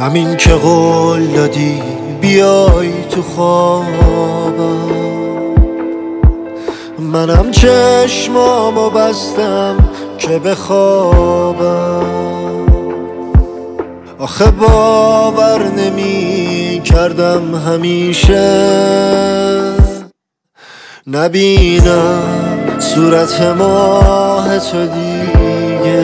همین که قول دادی بیای تو خوابم، منم چشمامو بستم که بخوابم. آخه باور نمی کردم همیشه نبینم صورت ماه تو دیگه.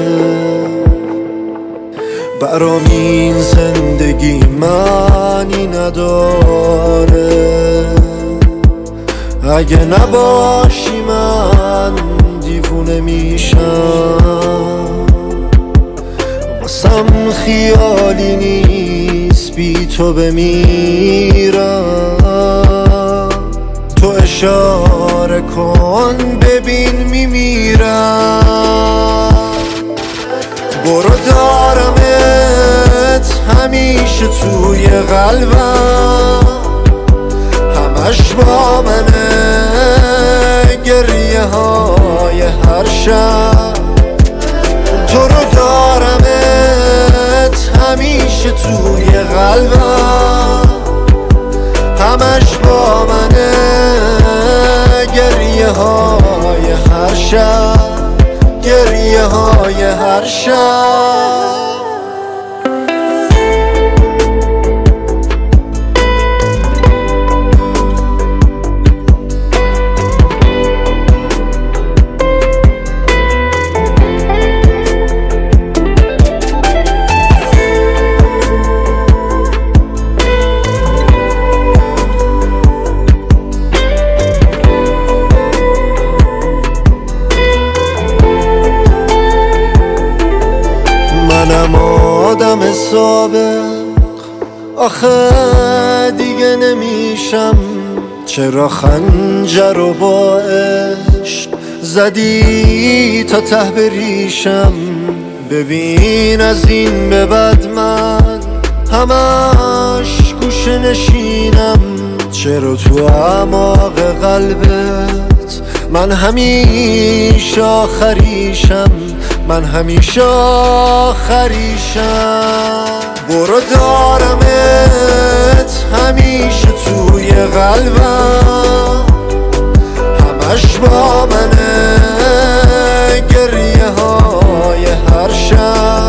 برام این زندگی معنی نداره، اگه نباشی من دیوونه میشم. واسم خیالی نیست بی تو بمیرم، تو اشاره کن ببین میمیرم. برو دارمت همیشه توی قلبم، همش با منه گریه های هر شب. تو رو دارمت همیشه توی قلبم، همش با منه گریه های هر شب، گریه های هر شب. منم آدم سابق، آخه دیگه نمیشم. چرا خنجر رو با عشق زدی تا ته بریشم؟ ببین از این به بعد من همش گوشه نشینم. چرا تو اعماق قلبت من همیشه آخریشم، من همیشه آخریشم. برو دارمت همیشه توی قلبم، همش با منه گریه های هر شب.